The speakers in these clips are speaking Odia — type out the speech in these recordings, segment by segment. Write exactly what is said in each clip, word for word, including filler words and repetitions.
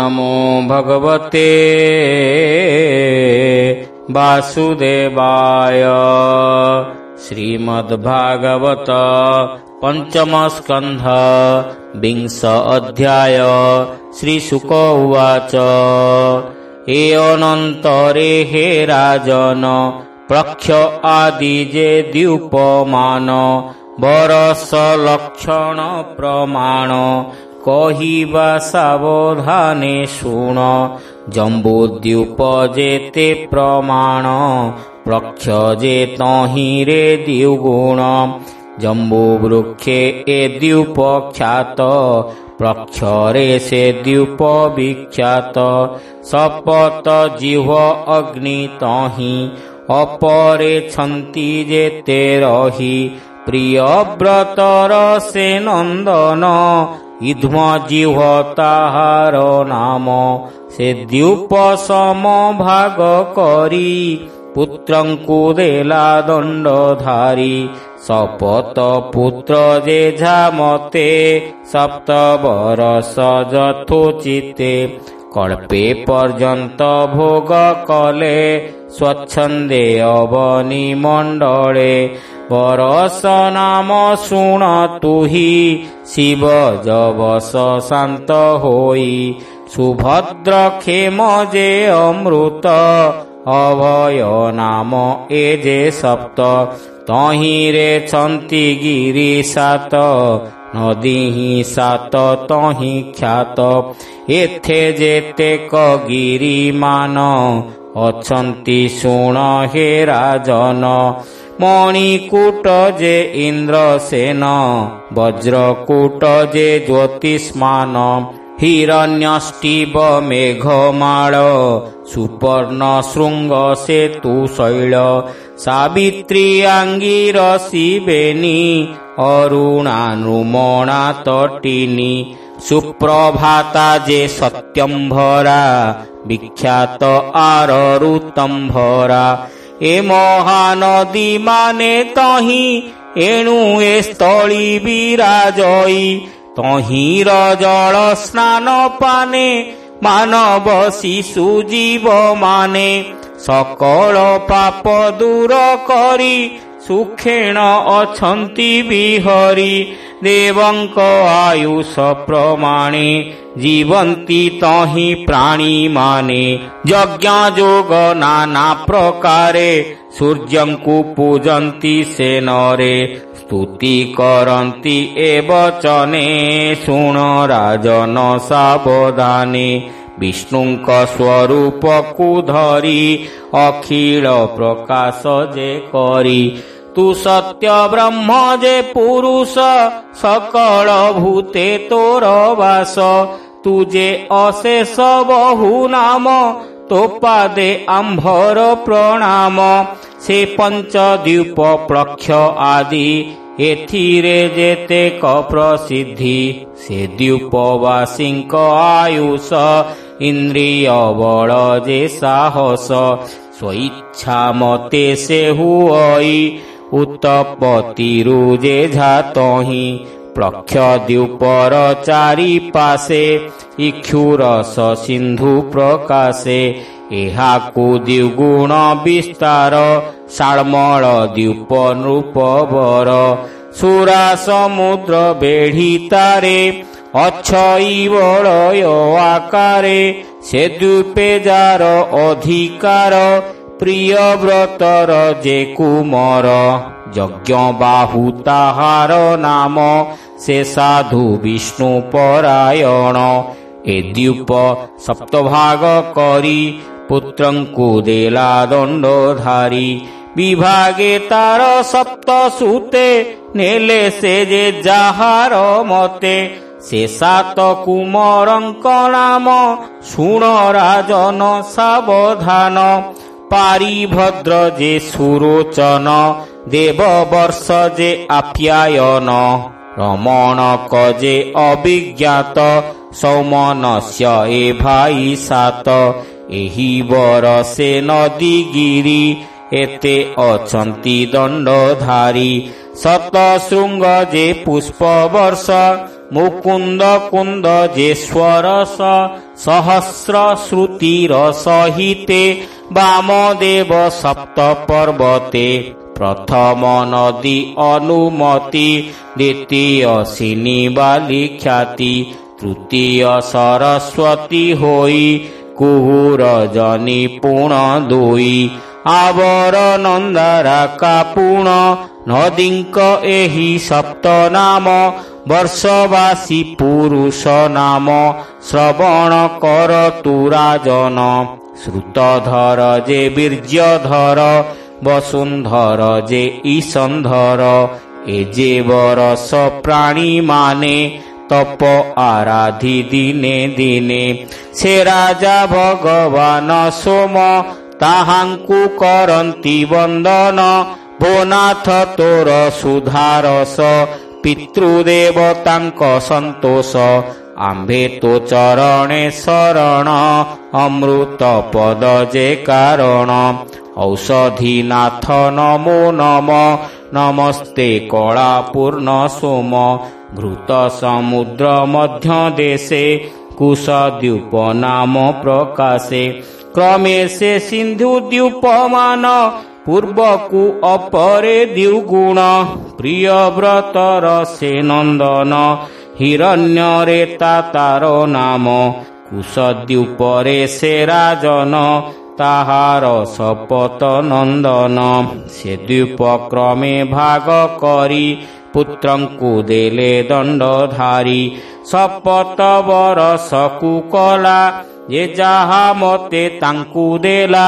नमो भगवते वासुदेवाय। श्रीमद्भागवत पंचम स्कंध विंश अध्याय। श्रीशुक उवाच। हे अनंतरे हे राजन प्रक्ष आदि जे द्युपमान बरस लक्षण प्रमाण कहिबा सावधाने शुण। जम्बूद्वीप जेते प्रमाण प्रक्ष जे तहिरे द्युगुण। जम्बू वृक्षे ए द्यूप ख्यात प्रक्षरे से द्यूप विख्यात। सपत जिह्व अग्नि तहि अपरे छन्ति जेते रहि। प्रिय व्रतर से नंदन इध्म जिह्व ताहार नाम। से द्यूप सम भाग करी पुत्रंकु देला दंडधारी। सपत पुत्र जेझा मते सप्त बरस यथोचिते। कल्पे पर्यंत भोग कले स्वच्छंदे अवनी मंडले। बरस नाम शुण तुहि शिव जवस शांत होई। सुभद्र खेम जे अमृत अभय नाम ए जे सप्त। तहिरे छन्ति गिरि सात नदी सात तहि ख्यात। एथे जेते गिरि मान अछन्ति शुण हे राजन। मणिकूट जे इंद्रसेन वज्रकूट जे ज्योतिष्मान। हिरण्यष्टिव मेघमाळ सुपर्ण शृंग सेतु शैल। सावित्री आंगिरसी बेनी अरुणानुमणा तटिनी। सुप्रभाता जे सत्यंभरा विख्यात आररुतंभरा। ए महानदी माने तहि एणु ए स्थली विराजई। तहिर जल स्नान पाने मानव शिशु जीव माने। सकल पाप दूर करी सुखेण अछन्ति बिहरी। देवंक आयुष प्रमाणे जीवंती तहि प्राणी माने। यज्ञ जोग नाना प्रकारे सूर्यंकु पूजन्ति से नरे। स्तुति करन्ति ए वचने शुण राजन सावधाने। विष्णुंक स्वरूप कु धरी अखिल प्रकाश जे करी। तू सत्य ब्रह्म जे पुरुष सकल भूते तोर वास। तुझे अशेष बहु नाम तो पादे आंभर प्रणाम। से पंचद्वीप प्रक्ष आदि एथिरे जेते क प्रसिद्धि। से द्वीपवासींक आयुष इंद्रिय बल जे साहस। स्वेच्छा मते से हुई उत्पत्ति रुजे जातहि। प्रक्ष द्वीपर चारि पासे इक्षुरस सिंधु प्रकाशे। एहाकु द्विगुण विस्तार शाळमळ द्वीप नृपवर। सुरा समुद्र बेढितारे अक्षयी वलय आकारे। से द्वीपे जार अधिकार प्रिय व्रतर जे कुमर। यज्ञ बाहु ताहार नाम से साधु विष्णु परायण। ए द्वीप सप्तभाग करी पुत्रंकु देला दंडधारी। विभागे तार सप्त सुते नेले से जे जाहार मते। से सात कुमरंक नाम शुण राजन सावधान। पारिभद्र जे सुरोचन देव वर्ष जे आप्यायन। रमणक जे अभिज्ञात सौमनस्य ए भाई सात। एहि बरसे नदी गिरी एते अछन्ति दंडधारी। शत शृंग जे पुष्प वर्ष ମୁକୁନ୍ଦ କୁନ୍ଦ ଯେ ସ୍ୱରସ ସହସ୍ର ଶ୍ରୁତିର ସହିତେ ବାମଦେବ ସପ୍ତ ପର୍ବତେ ପ୍ରଥମ ନଦୀ ଅନୁମତି ଦ୍ୱିତୀୟ ସିନିବାଲି ଖ୍ୟାତି ତୃତୀୟ ସରସ୍ୱତୀ ହୋଇ କୁହୁର ଜନି ପୁଣ ଦୁଇ ଆବର ନନ୍ଦାରା କାପୁଣ ନଦୀଙ୍କ ଏହି ସପ୍ତ ନାମ ବର୍ଷବାସୀ ପୁରୁଷ ନାମ ଶ୍ରବଣ କର ତୁ ରାଜନ ଶ୍ରୁତଧର ଯେ ବୀର୍ଯ୍ୟଧର ବସୁନ୍ଧର ଯେ ଈଶନ୍ଧର ଏ ଯେ ବରସ ପ୍ରାଣୀ ମାନେ ତପ ଆରାଧି ଦିନେ ଦିନେ ସେ ରାଜା ଭଗବାନ ସୋମ ତାହାଙ୍କୁ କରନ୍ତି ବନ୍ଦନ ଭୋନାଥ ତୋର ସୁଧାରସ ପିତୃଦେବତାଙ୍କ ସନ୍ତୋଷ ଆମ୍ଭେ ତୋ ଚରଣେ ଶରଣ ଅମୃତ ପଦ ଯେ କାରଣ ଔଷଧୀନାଥ ନମୋ ନମ ନମସ୍ତେ କଳା ପୂର୍ଣ୍ଣ ସୋମ ଘୃତ ସମୁଦ୍ର ମଧ୍ୟ ଦେଶେ କୁଶଦ୍ୱୀପ ନାମ ପ୍ରକାଶେ କ୍ରମେ ସେ ସିନ୍ଧୁ ଦ୍ୱୀପମାନ ପୂର୍ବକୁ ଅପରେ ଦ୍ୱିଗୁଣ ପ୍ରିୟବ୍ରତର ସେ ନନ୍ଦନ ହିରଣ୍ୟରେ ତାର ନାମ କୁଶଦ୍ୱୀପରେ ସେ ରାଜନ ତାହାର ଶପଥ ନନ୍ଦନ ସେ ଦ୍ୱୀପ କ୍ରମେ ଭାଗ କରି ପୁତ୍ରଙ୍କୁ ଦେଲେ ଦଣ୍ଡଧାରୀ ଶପଥ ବରଷକୁ କଲା ଯେ ଯାହା ମତେ ତାଙ୍କୁ ଦେଲା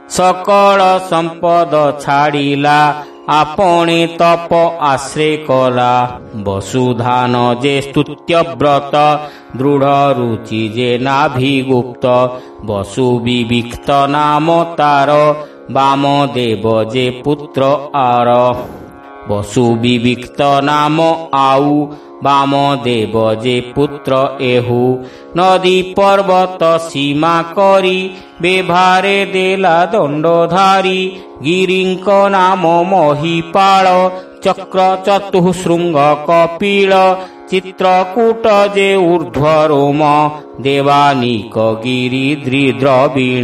ସକଳ ସମ୍ପଦ ଛାଡ଼ିଲା ଆପଣି ତପ ଆଶ୍ରେ କଲା ବସୁଧାନ ଯେ ସ୍ତୁତ୍ୟବ୍ରତ ଦୃଢ଼ ରୁଚି ଯେ ନାଭିଗୁପ୍ତ ବସୁ ବିବିକ୍ତ ନାମ ତାର ବାମଦେବ ଯେ ପୁତ୍ର ଆର ବସୁ ବିବିକ୍ତ ନାମ ଆଉ ବାମଦେବ ଯେ ପୁତ୍ର ଏହୁ ନଦୀ ପର୍ବତ ସୀମା କରି ବେଭାରେ ଦେଲା ଦଣ୍ଡଧାରୀ ଗିରିଙ୍କ ନାମ ମହିପାଳ ଚକ୍ର ଚତୁଃଶୃଙ୍ଗ କପିଳ ଚିତ୍ରକୂଟ ଯେ ଊର୍ଧ୍ୱରୋମ ଦେବାନିକ ଗିରି ଦ୍ରବିଣ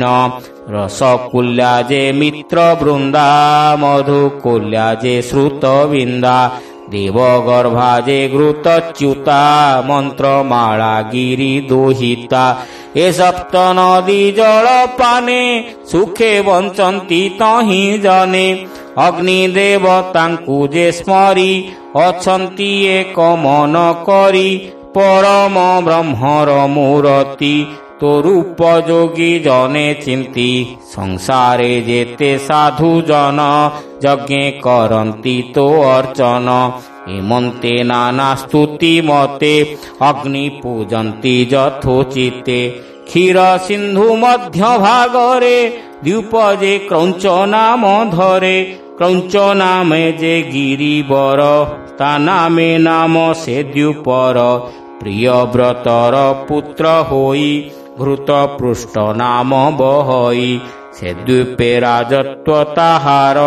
ରସକୁଲ୍ୟା ଯେ ମିତ୍ର ବୃନ୍ଦା ମଧୁକୁଲ୍ୟା ଯେ ଶ୍ରୁତବିନ୍ଦା ଦେବଗର୍ଭା ଯେ ଘୃତଚ୍ୟୁତା ମନ୍ତ୍ରମାଳା ଗିରି ଦୋହିତା ଏ ସପ୍ତ ନଦୀ ଜଳ ପାନେ ସୁଖେ ବଞ୍ଚନ୍ତି ତହିଁ ଜନେ ଅଗ୍ନି ଦେବତାଙ୍କୁ ଯେ ସ୍ମରି ଅଛନ୍ତି ଏକ ମନ କରି ପରମ ବ୍ରହ୍ମର ମୂରତି ତୋ ରୂପ ଯୋଗୀ ଜନେ ଚିନ୍ତି ସଂସାରେ ଯେତେ ସାଧୁ ଜନ ଯଜ୍ଞେ କରନ୍ତି ତୋ ଅର୍ଚ୍ଚନ ଏମନ୍ତେ ନାନା ସ୍ତୁତି ମତେ ଅଗ୍ନି ପୂଜନ୍ତି ଯଥୋଚିତେ କ୍ଷୀର ସିନ୍ଧୁ ମଧ୍ୟ ଭାଗରେ ଦ୍ୱୀପ ଯେ କ୍ରୌଞ୍ଚ ନାମ ଧରେ କ୍ରୌଞ୍ଚ ନାମେ ଯେ ଗିରିବର ତା ନାମେ ନାମ ସେ ଦ୍ୱୀପର ପ୍ରିୟବ୍ରତର ପୁତ୍ର ହୋଇ ଘୃତ ପୃଷ୍ଠ ନାମ ବହଇ ସେ ଦ୍ୱୀପେ ରାଜତ୍ୱ ତାହାର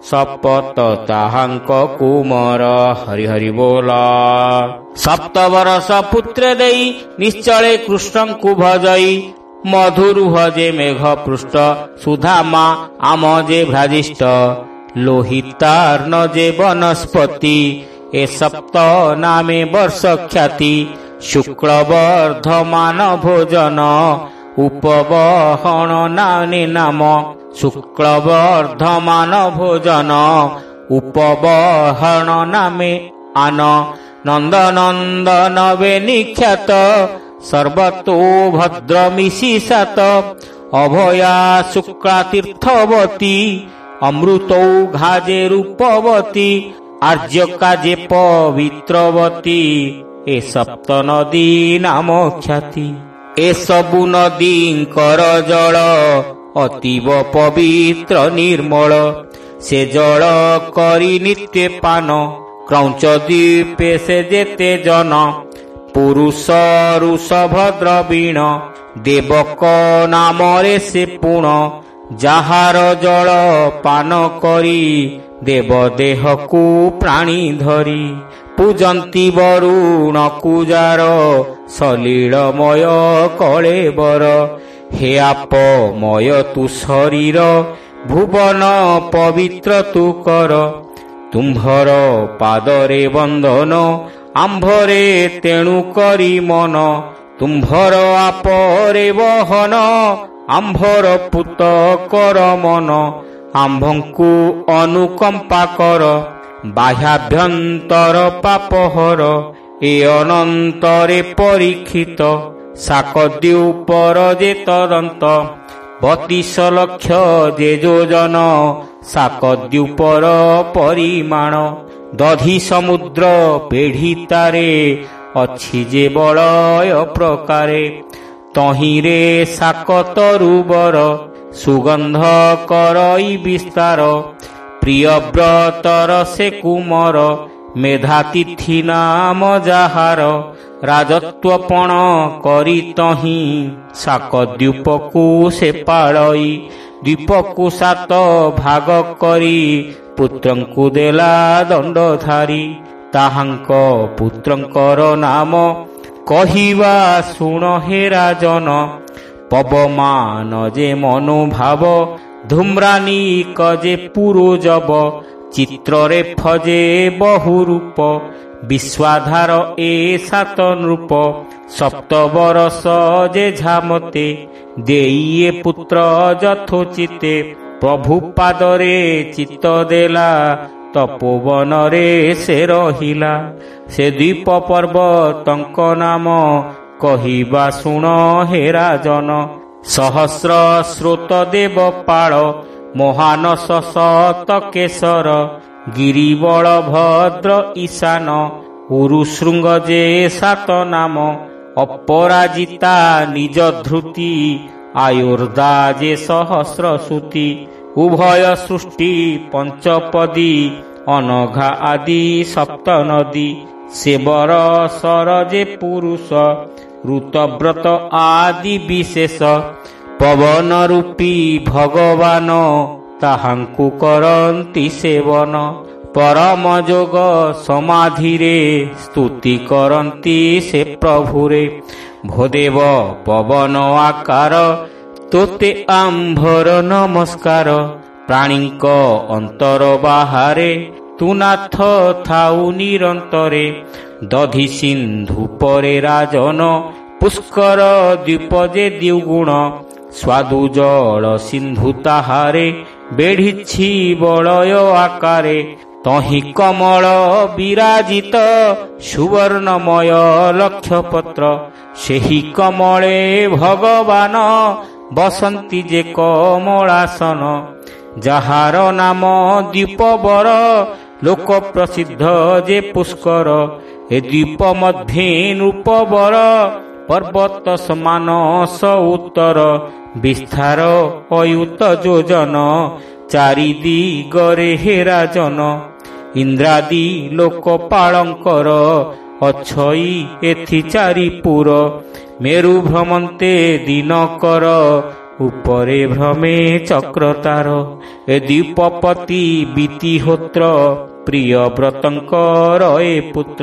ଶପଥ ତାହାଙ୍କ କୁମର ହରି ହରି ବୋଲ ସପ୍ତ ବରଷ ପୁତ୍ର ଦେଇ ନିଶ୍ଚଳେ କୃଷ୍ଣଙ୍କୁ ଭଜଇ ମଧୁରୁହ ଯେ ମେଘ ପୃଷ୍ଠ ସୁଧାମା ଆମ ଯେ ଭ୍ରାଜିଷ୍ଠ ଲୋହିତାର୍ଣ୍ଣ ଯେ ବନସ୍ପତି ଏ ସପ୍ତ ନାମେ ବର୍ଷ ଖ୍ୟାତି ଶୁକ୍ଳବର୍ଦ୍ଧମାନ ଭୋଜନ ଉପବହଣ ନାନେ ନାମ ଶୁକ୍ଳବର୍ଦ୍ଧମାନ ଭୋଜନ ଉପବହଣ ନାମେ ଆନ ନନ୍ଦନନ୍ଦନ ବେ ନିଖ୍ୟାତ ସର୍ବତୋ ଭଦ୍ର ମିଶିସାତ ଅଭୟା ଶୁକ୍ଳା ତୀର୍ଥବତୀ ଅମୃତୌଘା ଯେ ରୂପବତୀ ଆର୍ଯ୍ୟକା ଯେ ପବିତ୍ରବତୀ ଏ ସପ୍ତ ନଦୀ ନାମ ଖ୍ୟାତି ଏସବୁ ନଦୀଙ୍କର ଜଳ ଅତୀବ ପବିତ୍ର ନିର୍ମଳ ସେ ଜଳ କରି ନିତ୍ୟ ପାନ କ୍ରୌଞ୍ଚ ଦ୍ୱୀପେ ସେ ଯେତେ ଜନ ପୁରୁଷ ଋଷଭଦ୍ର ବୀଣ ଦେବକ ନାମରେ ସେ ପୁଣ ଯାହାର ଜଳ ପାନ କରି ଦେବ ଦେହକୁ ପ୍ରାଣୀ ଧରି ପୂଜନ୍ତି ବରୁଣ କୁଜାର ସଲିଳମୟ କଳେବର। ହେ ଆପମୟ ତୁ ଶରୀର ଭୁବନ ପବିତ୍ର ତୁ କର। ତୁମ୍ଭର ପାଦରେ ବନ୍ଦନ ଆମ୍ଭରେ ତେଣୁ କରି ମନ। ତୁମ୍ଭର ଆପରେ ବହନ ଆମ୍ଭର ପୁତ କର ମନ। ଆମ୍ଭଙ୍କୁ ଅନୁକମ୍ପା କର ବାହ୍ୟାଭ୍ୟନ୍ତର ପାପହର। ଏ ଅନନ୍ତରେ ପରୀକ୍ଷିତ ଶାକଦ୍ୱୀପର ଯେ ତଦନ୍ତ। ବତିଶ ଲକ୍ଷ ଯେ ଯୋଜନ ଶାକଦ୍ୱୀପର ପରିମାଣ। ଦଧି ସମୁଦ୍ର ପେଢ଼ିତାରେ ଅଛି ଯେ ବଳୟ ପ୍ରକାରେ। ତହିଁରେ ଶାକ ତରୁବର ସୁଗନ୍ଧ କରଇ ବିସ୍ତାର। ପ୍ରିୟବ୍ରତର ସେ କୁମର ମେଧାତିଥି ନାମ ଯାହାର। ରାଜତ୍ୱପଣ କରି ତହିଁ ଶାକଦ୍ୱୀପକୁ ସେ ପାଳଇ। ଦ୍ୱୀପକୁ ସାତ ଭାଗ କରି ପୁତ୍ରଙ୍କୁ ଦେଲା ଦଣ୍ଡଧାରୀ। ତାହାଙ୍କ ପୁତ୍ରଙ୍କର ନାମ କହିବା ଶୁଣ ହେ ରାଜନ। ପବମାନ ଯେ ମନୋଭାବ ଧୂମ୍ରାନିକ ଯେ ପୁରୋଜବ। ଚିତ୍ରରେ ଫଜେ ବହୁ ରୂପ ବିଶ୍ୱାଧାର ଏ ସାତ ନୃପ। ସପ୍ତ ବରଷ ଯେ ଝାମତେ ଦେଇଏ ପୁତ୍ର ଯଥୋଚିତେ। ପ୍ରଭୁ ପାଦରେ ଚିତ୍ତ ଦେଲା ତପୋବନରେ ସେ ରହିଲା। ସେ ଦ୍ୱୀପ ପର୍ବତଙ୍କ ନାମ କହିବା ଶୁଣ ହେ ରାଜନ। ସହସ୍ର ସ୍ରୋତ ଦେବ ପାଳ ମହାନସ ସତ କେଶର। ଗିରିବଳ ଭଦ୍ର ଈଶାନ ଉରୁଶୃଙ୍ଗ ଯେ ସାତ ନାମ। ଅପରାଜିତା ନିଜ ଧୃତି ଆୟୁର୍ଦା ଯେ ସହସ୍ର ସୂତି। ଉଭୟ ସୃଷ୍ଟି ପଞ୍ଚପଦୀ ଅନଘା ଆଦି ସପ୍ତ ନଦୀ। ସେବର ସର ଯେ ପୁରୁଷ ଋତବ୍ରତ ଆଦି ବିଶେଷ। ପବନ ରୂପୀ ଭଗବାନ ତାହାଙ୍କୁ କରନ୍ତି ସେବନ। ପରମ ଯୋଗ ସମାଧିରେ ସ୍ତୁତି କରନ୍ତି ସେ ପ୍ରଭୁରେ। ଭୋଦେବ ପବନ ଆକାର ତୋତେ ଆମ୍ଭର ନମସ୍କାର। ପ୍ରାଣୀଙ୍କ ଅନ୍ତର ବାହାରେ ତୁ ନାଥ ଥାଉ ନିରନ୍ତରେ। ଦଧି ସିନ୍ଧୁ ପରେ ରାଜନ ପୁଷ୍କର ଦ୍ୱୀପ ଯେ ଦ୍ୱିଗୁଣ। ସ୍ୱାଦୁ ଜଳ ସିନ୍ଧୁ ତାହାରେ ବେଢ଼ିଛି ବଳୟ ଆକାରେ। ତହିଁ କମଳ ବିରାଜିତ ସୁବର୍ଣ୍ଣମୟ ଲକ୍ଷପତ୍ର। ସେହି କମଳେ ଭଗବାନ ବସନ୍ତି ଯେ କମଳାସନ। ଯାହାର ନାମ ଦ୍ୱୀପବର ଲୋକ ପ୍ରସିଦ୍ଧ ଯେ ପୁଷ୍କର। ଏ ଦ୍ୱୀପ ମଧ୍ୟେ ନୃପବର ପର୍ବତ ସମାନ ସ ଉତ୍ତର। ବିସ୍ତାର ଅୟୁତ ଯୋଜନ ଚାରି ଦିଗରେ ହେ ରାଜନ। ଇନ୍ଦ୍ରାଦି ଲୋକପାଳଙ୍କର ଅଛଇ ଏଥି ଚାରିପୁର। ମେରୁ ଭ୍ରମନ୍ତେ ଦିନକର ଉପରେ ଭ୍ରମେ ଚକ୍ରତାର। ଏ ଦ୍ୱୀପପତି ବିତିହୋତ୍ର ପ୍ରିୟବ୍ରତଙ୍କର ଏ ପୁତ୍ର।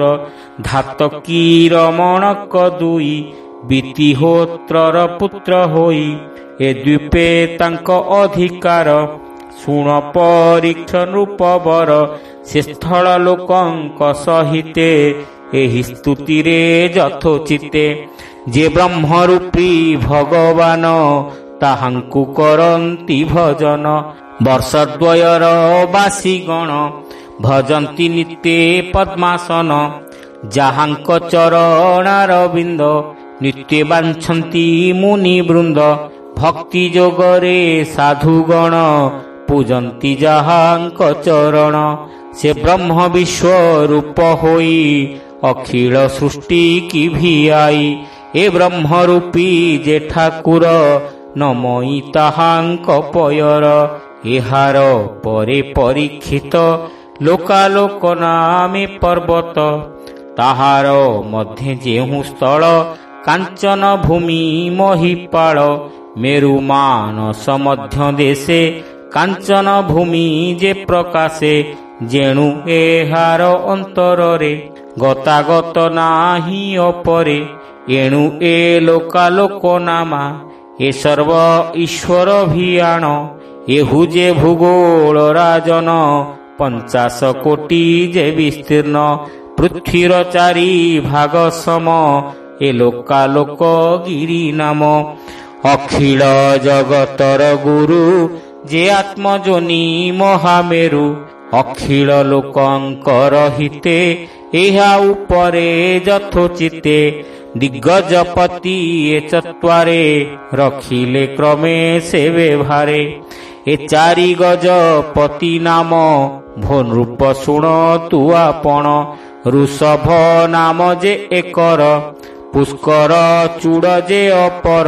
ଧାତକୀ ରମଣକ ଦୁଇ ବିତିହୋତ୍ରର ପୁତ୍ର ହୋଇ। ଏ ଦ୍ୱୀପେ ତାଙ୍କ ଅଧିକାର ଶୁଣ ପରୀକ୍ଷ ନୃପବର। ସେ ସ୍ଥଳ ଲୋକଙ୍କ ସହିତେ ଏହି ସ୍ତୁତିରେ ଯଥୋଚିତେ। ଯେ ବ୍ରହ୍ମରୂପୀ ଭଗବାନ ତାହାଙ୍କୁ କରନ୍ତି ଭଜନ। ବର୍ଷଦ୍ୱୟର ବାସିଗଣ ଭଜନ୍ତି ନିତ୍ୟେ ପଦ୍ମାସନ। ଯାହାଙ୍କ ଚରଣାରବିନ୍ଦ ନିତ୍ୟ ବାଞ୍ଛନ୍ତି ମୁନି ବୃନ୍ଦ। ଭକ୍ତି ଯୋଗରେ ସାଧୁଗଣ ପୂଜନ୍ତି ଯାହାଙ୍କ ଚରଣ। ସେ ବ୍ରହ୍ମ ବିଶ୍ୱରୂପ ହୋଇ ଅଖିଳ ସୃଷ୍ଟି କି ଭିଆଇ। ଏ ବ୍ରହ୍ମରୂପୀ ଯେ ଠାକୁର ନମଇ ତାହାଙ୍କ ପୟର। ଏହାର ପରେ ପରୀକ୍ଷିତ ଲୋକାଲୋକ ନାମେ ପର୍ବତ। ତାହାର ମଧ୍ୟ ଯେଉଁ ସ୍ଥଳ କାଞ୍ଚନ ଭୂମି ମହିପାଳ। ମେରୁ ମାନସ ମଧ୍ୟ ଦେଶେ କାଞ୍ଚନ ଭୂମି ଯେ ପ୍ରକାଶେ। ଯେଣୁ ଏହାର ଅନ୍ତରରେ ଗତାଗତ ନାହିଁ ଅପରେ ଏଣୁ ଏ ଲୋକାଲୋକ ନାମା ଏ ସର୍ବ ଈଶ୍ୱର ଭିଆଣ ଏହୁ ଯେ ଭୂଗୋଳ ରାଜନ ପଞ୍ଚାଶ କୋଟି ଯେ ବିସ୍ତୀର୍ଣ୍ଣ ପୃଥ୍ୱୀର ଚାରି ଭାଗ ସମ ଏ ଲୋକାଲୋକ ଗିରି ନାମ ଅଖିଳ ଜଗତର ଗୁରୁ ଯେ ଆତ୍ମଜୋନି ମହାମେରୁ ଅଖିଳ ଲୋକଙ୍କର ହିତେ ଏହା ଉପରେ ଯଥୋଚିତେ ଦିଗ୍ଗଜପତି ଏ ଚତ୍ୱାରେ ରଖିଲେ କ୍ରମେ ସେ ବ୍ୟବହାରେ ଏ ଚାରି ଗଜପତି ନାମ ଭୋନୃପ ଶୁଣ ତୁ ଆପଣ ଋଷଭ ନାମ ଯେ ଏକର ପୁଷ୍କର ଚୂଡ଼ ଯେ ଅପର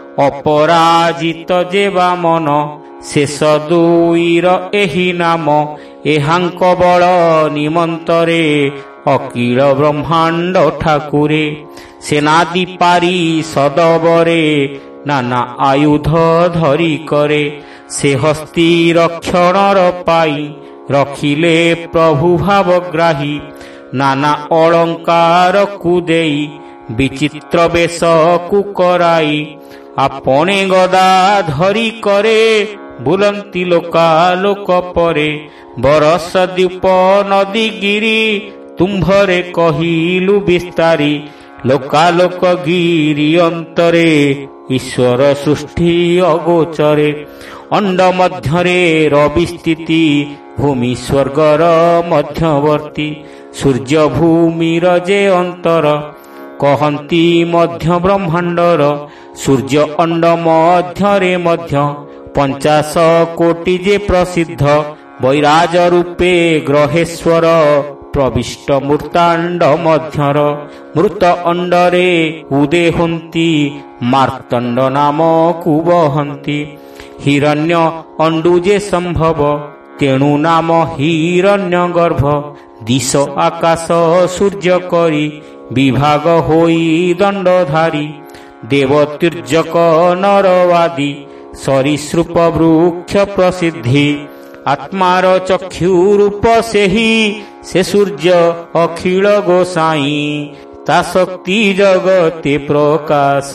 ଅପରାଜିତ ଯେ ବାମନ ଶେଷ ଦୁଇର ଏହି ନାମ ଏହାଙ୍କ ବଳ ନିମନ୍ତରେ ଅକିଳ ବ୍ରହ୍ମାଣ୍ଡ ଠାକୁରେ ସେନାଦି ପାରି ସଦବରେ ନାନା ଆୟୁଧ ଧରି କରେ ସେ ହସ୍ତି ରକ୍ଷଣର ପାଇ ରଖିଲେ ପ୍ରଭୁ ଭାବଗ୍ରାହୀ ନାନା ଅଳଙ୍କାରକୁ ଦେଇ ବିଚିତ୍ର ବେଶକୁ କରାଇ ଆପणे ଗଦା ଧରି କରେ ବୁଲନ୍ତି ଲୋକାଲୋକ ପରେ ବରସ ଦ୍ୱୀପ ନଦୀ ଗିରି ତୁମ୍ଭରେ କହିଲୁ ବିସ୍ତାରୀ ଲୋକାଲୋକ ଗିରି ଅନ୍ତରେ ଈଶ୍ୱର ସୃଷ୍ଟି ଅଗୋଚରେ ଅଣ୍ଡ ମଧ୍ୟରେ ରବି ସ୍ଥିତି ଭୂମି ସ୍ୱର୍ଗର ମଧ୍ୟବର୍ତ୍ତୀ ସୂର୍ଯ୍ୟ ଭୂମିର ଯେ ଅନ୍ତର କହନ୍ତି ମଧ୍ୟ ବ୍ରହ୍ମାଣ୍ଡର ସୂର୍ଯ୍ୟ ଅଣ୍ଡ ମଧ୍ୟରେ ମଧ୍ୟ ପଞ୍ଚାଶ କୋଟି ଯେ ପ୍ରସିଦ୍ଧ ବୈରାଜ ରୂପେ ଗ୍ରହେଶ୍ୱର ପ୍ରବିଷ୍ଟ ମୃତାଣ୍ଡ ମଧ୍ୟର ମୃତ ଅଣ୍ଡରେ ଉଦେ ହୁଅନ୍ତି ମାର୍ତ୍ତଣ୍ଡ ନାମକୁ ବହନ୍ତି ହିରଣ୍ୟ ଅଣ୍ଡୁ ଯେ ସମ୍ଭବ ତେଣୁ ନାମ ହିରଣ୍ୟ ଗର୍ଭ ଦିଶ ଆକାଶ ସୂର୍ଯ୍ୟ କରି ବିଭାଗ ହୋଇ ଦଣ୍ଡଧାରୀ ଦେବତୀର୍ଜକ ନରବାଦୀ ସରୀସୃପ ବୃକ୍ଷ ପ୍ରସିଦ୍ଧି ଆତ୍ମାର ଚକ୍ଷୁ ରୂପ ସେହି ସେ ସୂର୍ଯ୍ୟ ଅଖିଳ ଗୋସାଇଁ ତା ଶକ୍ତି ଜଗତେ ପ୍ରକାଶ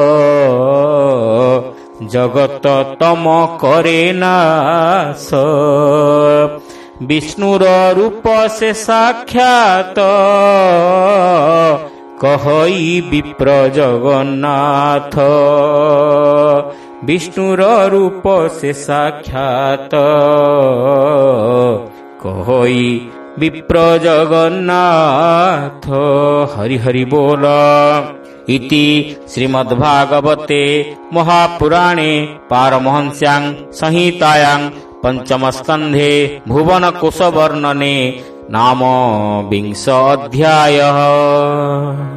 ଜଗତ ତମ କରେ ନାଶ ବିଷ୍ଣୁର ରୂପ ସେ ସାକ୍ଷାତ କହଇ ବିପ୍ର ଜଗନ୍ନାଥ ବିଷ୍ଣୁର ରୂପ ସେ ସାକ୍ଷାତ କହଇ ବିପ୍ର ଜଗନ୍ନାଥ ହରି ହରି ବୋଲ ଇତି ଶ୍ରୀମଦ୍ଭାଗବତେ ମହାପୁରାଣେ ପାରମହଂସ୍ୟାଂ ସଂହିତାୟାଂ ପଞ୍ଚମ ସ୍କନ୍ଧେ ଭୁବନ କୋଶ ବର୍ଣ୍ଣନେ ନାମ ବିଂଶ ଅଧ୍ୟାୟଃ।